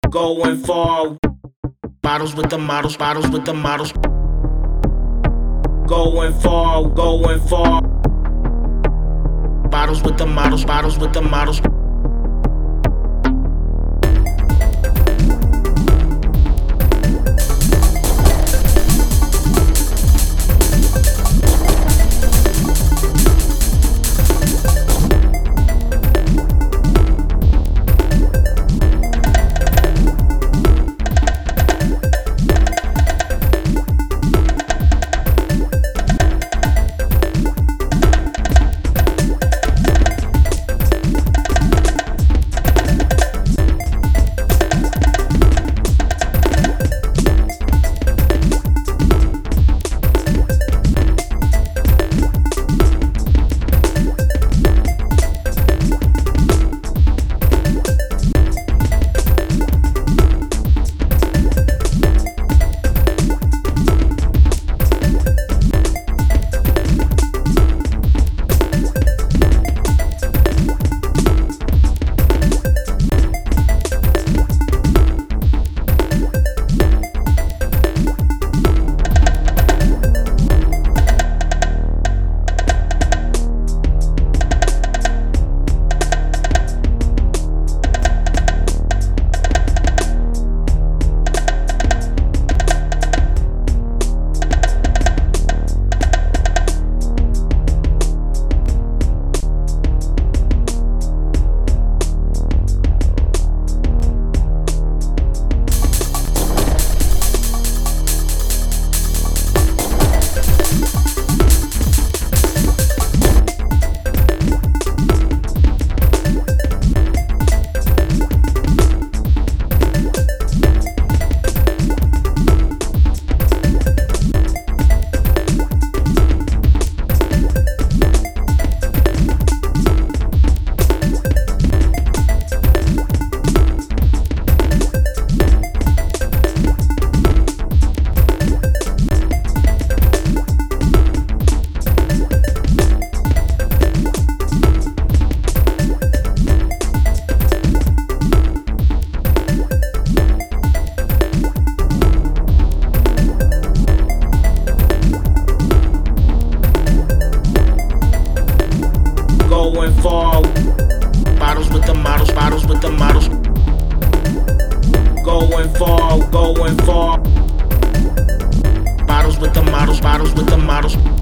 Going far. Bottles with the models, bottles with the models. Going far, going far. Bottles with the models, bottles with the models. Going far. Bottles with the models, bottles with the models. Going far, going far. Bottles with the models, bottles with the models.